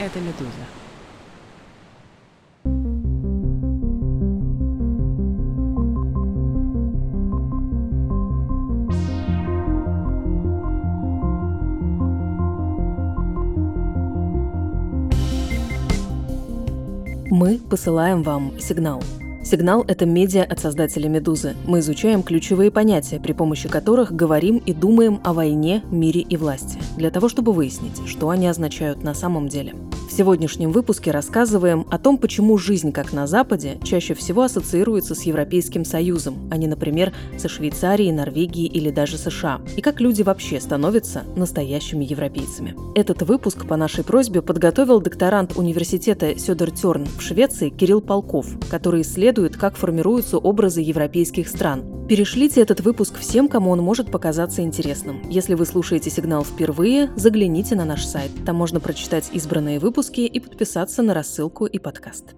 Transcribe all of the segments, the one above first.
это «Медуза». Мы посылаем вам сигнал. Сигнал – это медиа от создателя «Медузы». Мы изучаем ключевые понятия, при помощи которых говорим и думаем о войне, мире и власти, для того, чтобы выяснить, что они означают на самом деле. В сегодняшнем выпуске рассказываем о том, почему жизнь, как на Западе, чаще всего ассоциируется с Европейским Союзом, а не, например, со Швейцарией, Норвегией или даже США, и как люди вообще становятся настоящими европейцами. Этот выпуск по нашей просьбе подготовил докторант университета Södertörn в Швеции Кирилл Полков, который исследует, как формируются образы европейских стран. Перешлите этот выпуск всем, кому он может показаться интересным. Если вы слушаете «Сигнал» впервые, загляните на наш сайт. Там можно прочитать избранные выпуски и подписаться на рассылку и подкаст.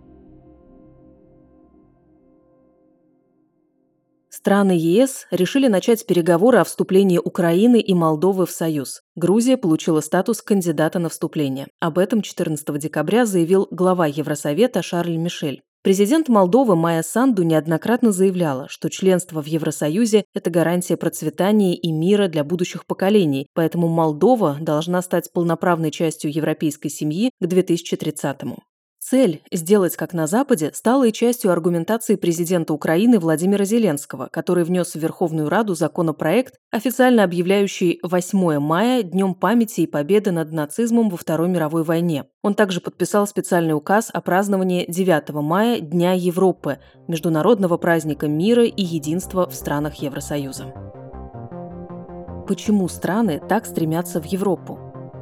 Страны ЕС решили начать переговоры о вступлении Украины и Молдовы в Союз. Грузия получила статус кандидата на вступление. Об этом 14 декабря заявил глава Евросовета Шарль Мишель. Президент Молдовы Майя Санду неоднократно заявляла, что членство в Евросоюзе – это гарантия процветания и мира для будущих поколений, поэтому Молдова должна стать полноправной частью европейской семьи к 2030-му. Цель «сделать как на Западе» стала и частью аргументации президента Украины Владимира Зеленского, который внес в Верховную Раду законопроект, официально объявляющий 8 мая Днем памяти и победы над нацизмом во Второй мировой войне. Он также подписал специальный указ о праздновании 9 мая Дня Европы, международного праздника мира и единства в странах Евросоюза. Почему страны так стремятся в Европу?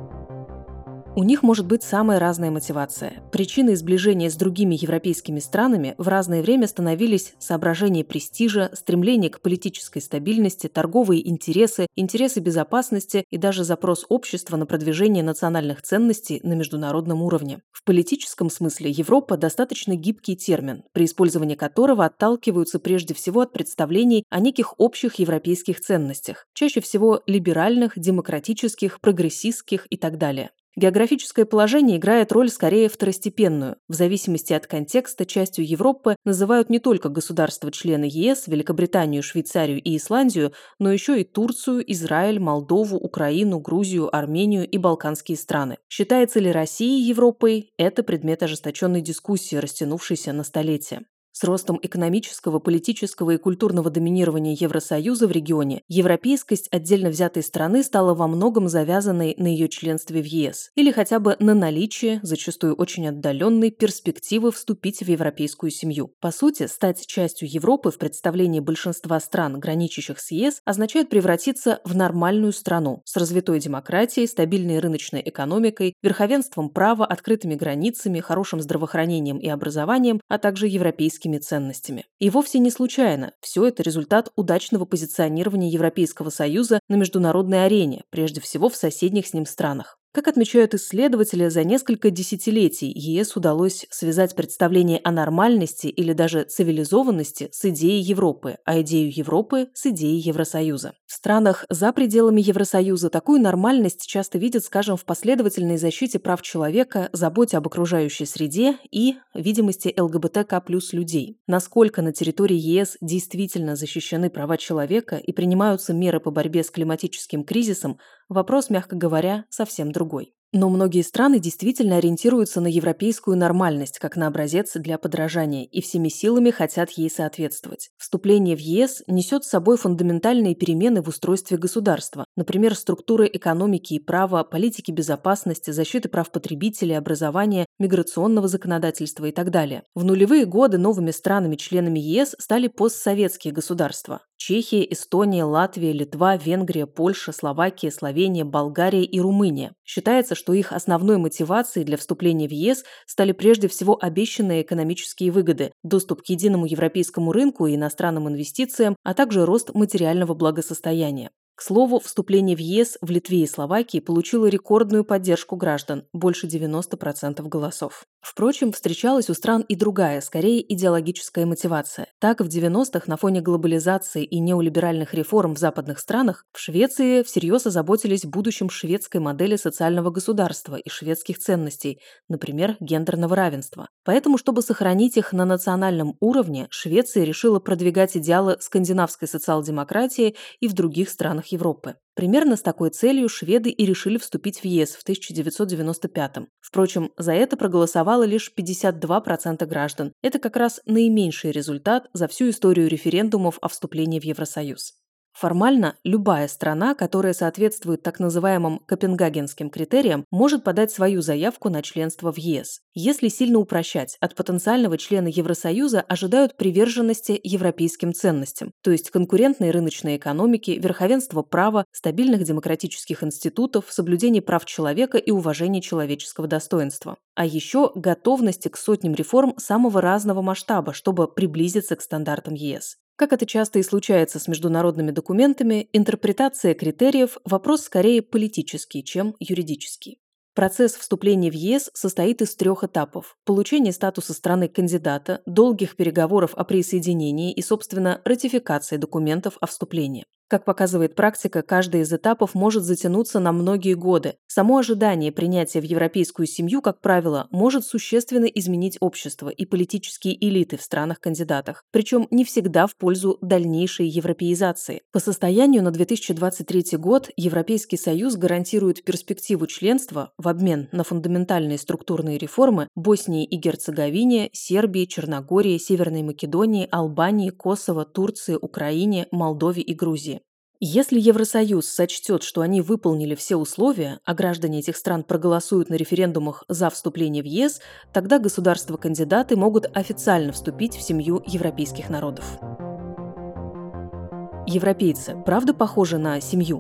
У них может быть самая разная мотивация. Причиной сближения с другими европейскими странами в разное время становились соображения престижа, стремление к политической стабильности, торговые интересы, интересы безопасности и даже запрос общества на продвижение национальных ценностей на международном уровне. В политическом смысле Европа достаточно гибкий термин, при использовании которого отталкиваются прежде всего от представлений о неких общих европейских ценностях, чаще всего либеральных, демократических, прогрессистских и так далее. Географическое положение играет роль скорее второстепенную. В зависимости от контекста частью Европы называют не только государства-члены ЕС, Великобританию, Швейцарию и Исландию, но еще и Турцию, Израиль, Молдову, Украину, Грузию, Армению и Балканские страны. Считается ли Россия Европой – это предмет ожесточенной дискуссии, растянувшейся на столетия. С ростом экономического, политического и культурного доминирования Евросоюза в регионе европейскость отдельно взятой страны стала во многом завязанной на ее членстве в ЕС или хотя бы на наличие, зачастую очень отдаленной, перспективы вступить в европейскую семью. По сути, стать частью Европы в представлении большинства стран, граничащих с ЕС, означает превратиться в нормальную страну с развитой демократией, стабильной рыночной экономикой, верховенством права, открытыми границами, хорошим здравоохранением и образованием, а также европейскими ценностями. И вовсе не случайно. Все это результат удачного позиционирования Европейского Союза на международной арене, прежде всего в соседних с ним странах. Как отмечают исследователи, за несколько десятилетий ЕС удалось связать представление о нормальности или даже цивилизованности с идеей Европы, а идею Европы с идеей Евросоюза. В странах за пределами Евросоюза такую нормальность часто видят, скажем, в последовательной защите прав человека, заботе об окружающей среде и видимости ЛГБТК+ людей. Насколько на территории ЕС действительно защищены права человека и принимаются меры по борьбе с климатическим кризисом, вопрос, мягко говоря, совсем другой. Но многие страны действительно ориентируются на европейскую нормальность как на образец для подражания и всеми силами хотят ей соответствовать. Вступление в ЕС несет с собой фундаментальные перемены в устройстве государства, например, структуры экономики и права, политики безопасности, защиты прав потребителей, образования, миграционного законодательства и так далее. В нулевые годы новыми странами-членами ЕС стали постсоветские государства. Чехия, Эстония, Латвия, Литва, Венгрия, Польша, Словакия, Словения, Болгария и Румыния. Считается, что их основной мотивацией для вступления в ЕС стали прежде всего обещанные экономические выгоды, доступ к единому европейскому рынку и иностранным инвестициям, а также рост материального благосостояния. К слову, вступление в ЕС в Литве и Словакии получило рекордную поддержку граждан – больше 90% голосов. Впрочем, встречалась у стран и другая, скорее идеологическая мотивация. Так, в 90-х на фоне глобализации и неолиберальных реформ в западных странах в Швеции всерьез озаботились будущим шведской модели социального государства и шведских ценностей, например, гендерного равенства. Поэтому, чтобы сохранить их на национальном уровне, Швеция решила продвигать идеалы скандинавской социал-демократии и в других странах Европы. Примерно с такой целью шведы и решили вступить в ЕС в 1995-м. Впрочем, за это проголосовало лишь 52% граждан. Это как раз наименьший результат за всю историю референдумов о вступлении в Евросоюз. Формально, любая страна, которая соответствует так называемым копенгагенским критериям, может подать свою заявку на членство в ЕС. Если сильно упрощать, от потенциального члена Евросоюза ожидают приверженности европейским ценностям, то есть конкурентной рыночной экономики, верховенства права, стабильных демократических институтов, соблюдения прав человека и уважения человеческого достоинства. А еще готовности к сотням реформ самого разного масштаба, чтобы приблизиться к стандартам ЕС. Как это часто и случается с международными документами, интерпретация критериев – вопрос скорее политический, чем юридический. Процесс вступления в ЕС состоит из 3 этапов – получения статуса страны-кандидата, долгих переговоров о присоединении и, собственно, ратификации документов о вступлении. Как показывает практика, каждый из этапов может затянуться на многие годы. Само ожидание принятия в европейскую семью, как правило, может существенно изменить общество и политические элиты в странах-кандидатах, причем не всегда в пользу дальнейшей европеизации. По состоянию на 2023 год Европейский Союз гарантирует перспективу членства в обмен на фундаментальные структурные реформы Боснии и Герцеговине, Сербии, Черногории, Северной Македонии, Албании, Косово, Турции, Украине, Молдове и Грузии. Если Евросоюз сочтет, что они выполнили все условия, а граждане этих стран проголосуют на референдумах за вступление в ЕС, тогда государства-кандидаты могут официально вступить в семью европейских народов. Европейцы правда похожи на семью?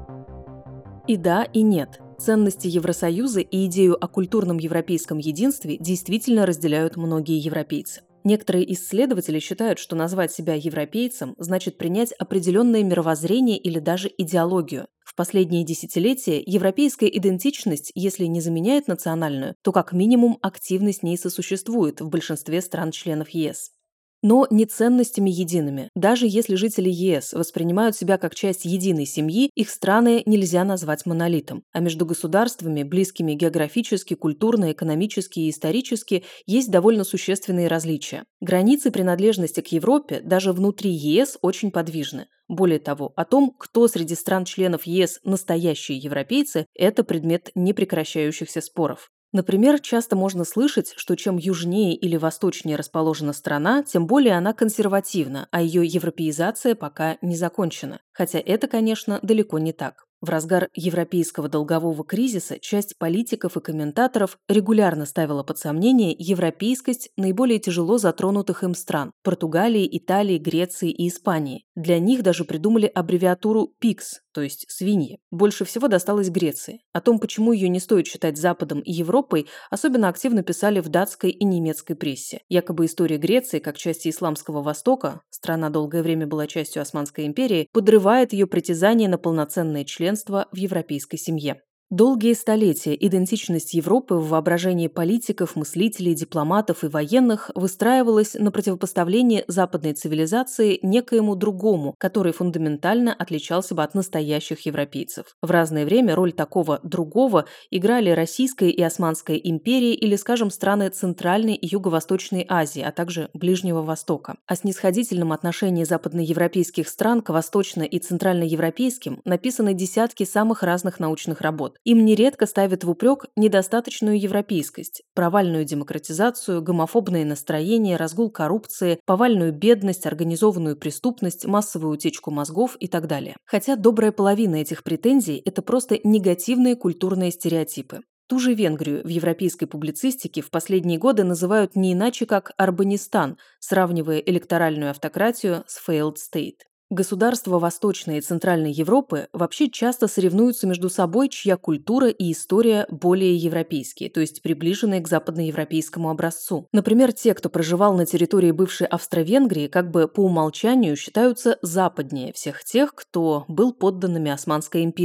И да, и нет. Ценности Евросоюза и идею о культурном европейском единстве действительно разделяют многие европейцы. Некоторые исследователи считают, что назвать себя европейцем значит принять определенное мировоззрение или даже идеологию. В последние десятилетия европейская идентичность, если не заменяет национальную, то как минимум активно с ней сосуществует в большинстве стран-членов ЕС. Но не ценностями едиными. Даже если жители ЕС воспринимают себя как часть единой семьи, их страны нельзя назвать монолитом. А между государствами, близкими географически, культурно, экономически и исторически, есть довольно существенные различия. Границы принадлежности к Европе даже внутри ЕС очень подвижны. Более того, о том, кто среди стран-членов ЕС настоящие европейцы, это предмет непрекращающихся споров. Например, часто можно слышать, что чем южнее или восточнее расположена страна, тем более она консервативна, а ее европеизация пока не закончена. Хотя это, конечно, далеко не так. В разгар европейского долгового кризиса часть политиков и комментаторов регулярно ставила под сомнение европейскость наиболее тяжело затронутых им стран – Португалии, Италии, Греции и Испании. Для них даже придумали аббревиатуру PIGS, то есть свиньи. Больше всего досталось Греции. О том, почему ее не стоит считать Западом и Европой, особенно активно писали в датской и немецкой прессе. Якобы история Греции, как части Исламского Востока, страна долгое время была частью Османской империи, подрывает ее притязание на полноценное членство в европейской семье. Долгие столетия идентичность Европы в воображении политиков, мыслителей, дипломатов и военных выстраивалась на противопоставлении западной цивилизации некоему другому, который фундаментально отличался бы от настоящих европейцев. В разное время роль такого «другого» играли Российская и Османская империи или, скажем, страны Центральной и Юго-Восточной Азии, а также Ближнего Востока. О снисходительном отношении западноевропейских стран к восточно- и центральноевропейским написаны десятки самых разных научных работ. Им нередко ставят в упрек недостаточную европейскость, провальную демократизацию, гомофобные настроения, разгул коррупции, повальную бедность, организованную преступность, массовую утечку мозгов и так далее. Хотя добрая половина этих претензий – это просто негативные культурные стереотипы. Ту же Венгрию в европейской публицистике в последние годы называют не иначе как «Арбанистан», сравнивая электоральную автократию с failed state. Государства Восточной и Центральной Европы вообще часто соревнуются между собой, чья культура и история более европейские, то есть приближенные к западноевропейскому образцу. Например, те, кто проживал на территории бывшей Австро-Венгрии, как бы по умолчанию считаются западнее всех тех, кто был подданными Османской империи.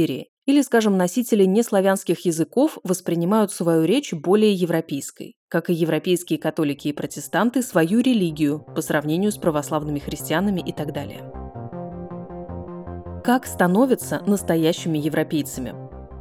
Или, скажем, носители неславянских языков воспринимают свою речь более европейской, как и европейские католики и протестанты свою религию по сравнению с православными христианами и так далее. Как становятся настоящими европейцами?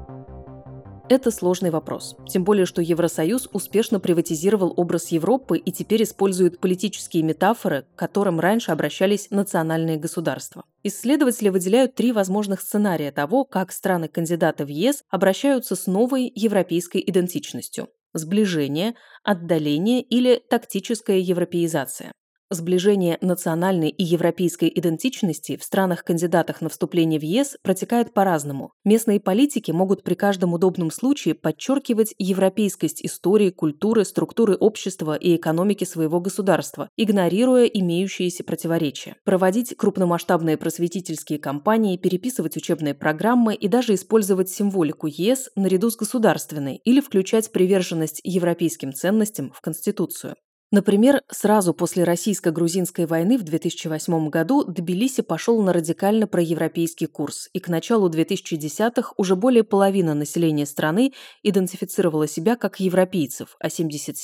Это сложный вопрос, тем более, что Евросоюз успешно приватизировал образ Европы и теперь использует политические метафоры, к которым раньше обращались национальные государства. Исследователи выделяют 3 возможных сценария того, как страны-кандидаты в ЕС обращаются с новой европейской идентичностью – сближение, отдаление или тактическая европеизация. Сближение национальной и европейской идентичности в странах-кандидатах на вступление в ЕС протекает по-разному. Местные политики могут при каждом удобном случае подчеркивать европейскость истории, культуры, структуры общества и экономики своего государства, игнорируя имеющиеся противоречия. Проводить крупномасштабные просветительские кампании, переписывать учебные программы и даже использовать символику ЕС наряду с государственной или включать приверженность европейским ценностям в Конституцию. Например, сразу после российско-грузинской войны в 2008 году Тбилиси пошел на радикально проевропейский курс, и к началу 2010-х уже более половины населения страны идентифицировало себя как европейцев, а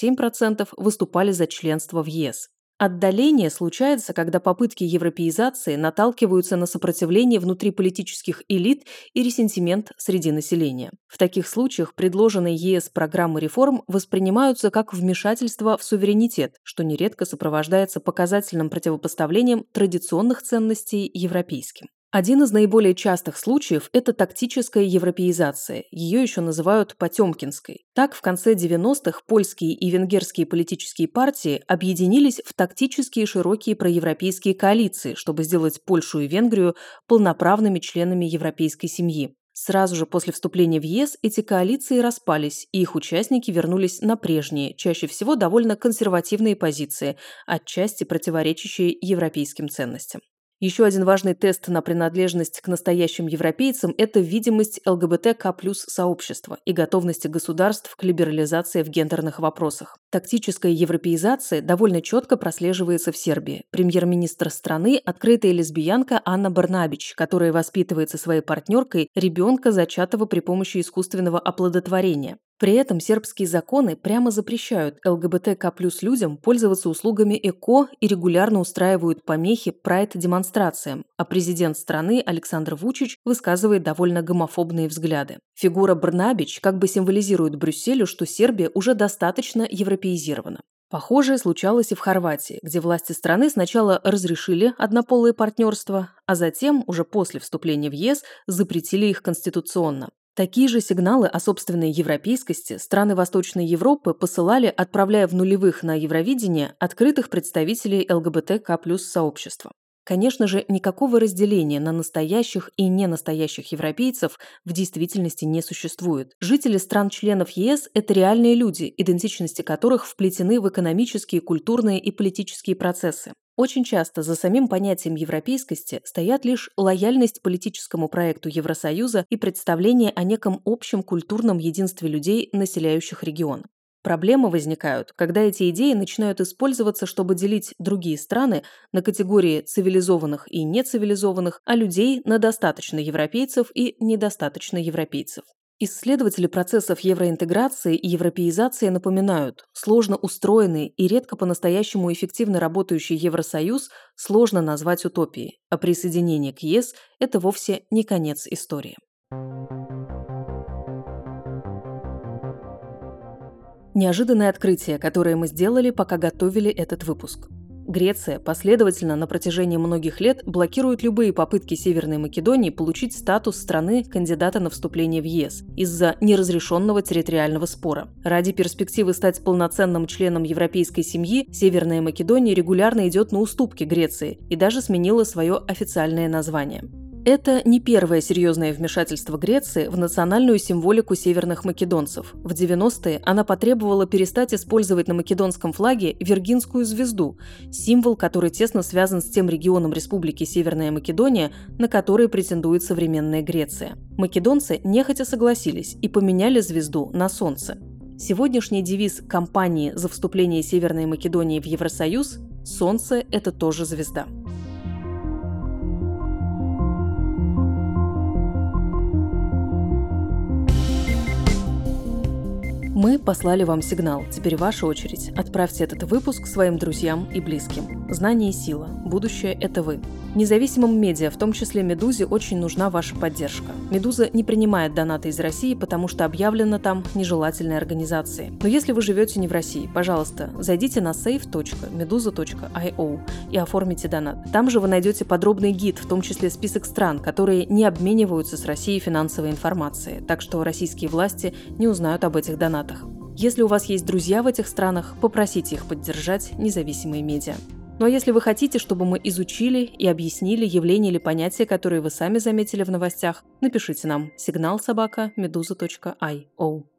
77% выступали за членство в ЕС. Отдаление случается, когда попытки европеизации наталкиваются на сопротивление внутриполитических элит и ресентимент среди населения. В таких случаях предложенные ЕС программы реформ воспринимаются как вмешательство в суверенитет, что нередко сопровождается показательным противопоставлением традиционных ценностей европейским. Один из наиболее частых случаев – это тактическая европеизация, ее еще называют потемкинской. Так, в конце 90-х польские и венгерские политические партии объединились в тактические широкие проевропейские коалиции, чтобы сделать Польшу и Венгрию полноправными членами европейской семьи. Сразу же после вступления в ЕС эти коалиции распались, и их участники вернулись на прежние, чаще всего довольно консервативные позиции, отчасти противоречащие европейским ценностям. Еще один важный тест на принадлежность к настоящим европейцам – это видимость ЛГБТК+ сообщества и готовности государств к либерализации в гендерных вопросах. Тактическая европеизация довольно четко прослеживается в Сербии. Премьер-министр страны – открытая лесбиянка Анна Брнабич, которая воспитывает со своей партнеркой ребенка, зачатого при помощи искусственного оплодотворения. При этом сербские законы прямо запрещают ЛГБТК+ людям пользоваться услугами ЭКО и регулярно устраивают помехи прайд-демонстрациям, а президент страны Александр Вучич высказывает довольно гомофобные взгляды. Фигура Брнабич как бы символизирует Брюсселю, что Сербия уже достаточно европеизирована. Похожее случалось и в Хорватии, где власти страны сначала разрешили однополые партнерства, а затем, уже после вступления в ЕС, запретили их конституционно. Такие же сигналы о собственной европейскости страны Восточной Европы посылали, отправляя в нулевых на Евровидение открытых представителей ЛГБТК+ сообщества. Конечно же, никакого разделения на настоящих и ненастоящих европейцев в действительности не существует. Жители стран-членов ЕС – это реальные люди, идентичности которых вплетены в экономические, культурные и политические процессы. Очень часто за самим понятием европейскости стоят лишь лояльность политическому проекту Евросоюза и представление о неком общем культурном единстве людей, населяющих регион. Проблемы возникают, когда эти идеи начинают использоваться, чтобы делить другие страны на категории цивилизованных и нецивилизованных, а людей на достаточно европейцев и недостаточно европейцев. Исследователи процессов евроинтеграции и европеизации напоминают, сложно устроенный и редко по-настоящему эффективно работающий Евросоюз сложно назвать утопией, а присоединение к ЕС – это вовсе не конец истории. Неожиданное открытие, которое мы сделали, пока готовили этот выпуск. Греция последовательно на протяжении многих лет блокирует любые попытки Северной Македонии получить статус страны-кандидата на вступление в ЕС из-за неразрешенного территориального спора. Ради перспективы стать полноценным членом европейской семьи, Северная Македония регулярно идет на уступки Греции и даже сменила свое официальное название. Это не первое серьезное вмешательство Греции в национальную символику северных македонцев. В 90-е она потребовала перестать использовать на македонском флаге Виргинскую звезду, символ, который тесно связан с тем регионом Республики Северная Македония, на который претендует современная Греция. Македонцы нехотя согласились и поменяли звезду на солнце. Сегодняшний девиз кампании за вступление Северной Македонии в Евросоюз «Солнце – это тоже звезда». Мы послали вам сигнал, теперь ваша очередь. Отправьте этот выпуск своим друзьям и близким. Знание – сила. Будущее – это вы. Независимым медиа, в том числе «Медузе», очень нужна ваша поддержка. «Медуза» не принимает донаты из России, потому что объявлена там нежелательной организацией. Но если вы живете не в России, пожалуйста, зайдите на save.meduza.io и оформите донат. Там же вы найдете подробный гид, в том числе список стран, которые не обмениваются с Россией финансовой информацией, так что российские власти не узнают об этих донатах. Если у вас есть друзья в этих странах, попросите их поддержать независимые медиа. Ну а если вы хотите, чтобы мы изучили и объяснили явления или понятия, которые вы сами заметили в новостях, напишите нам signal@meduza.io.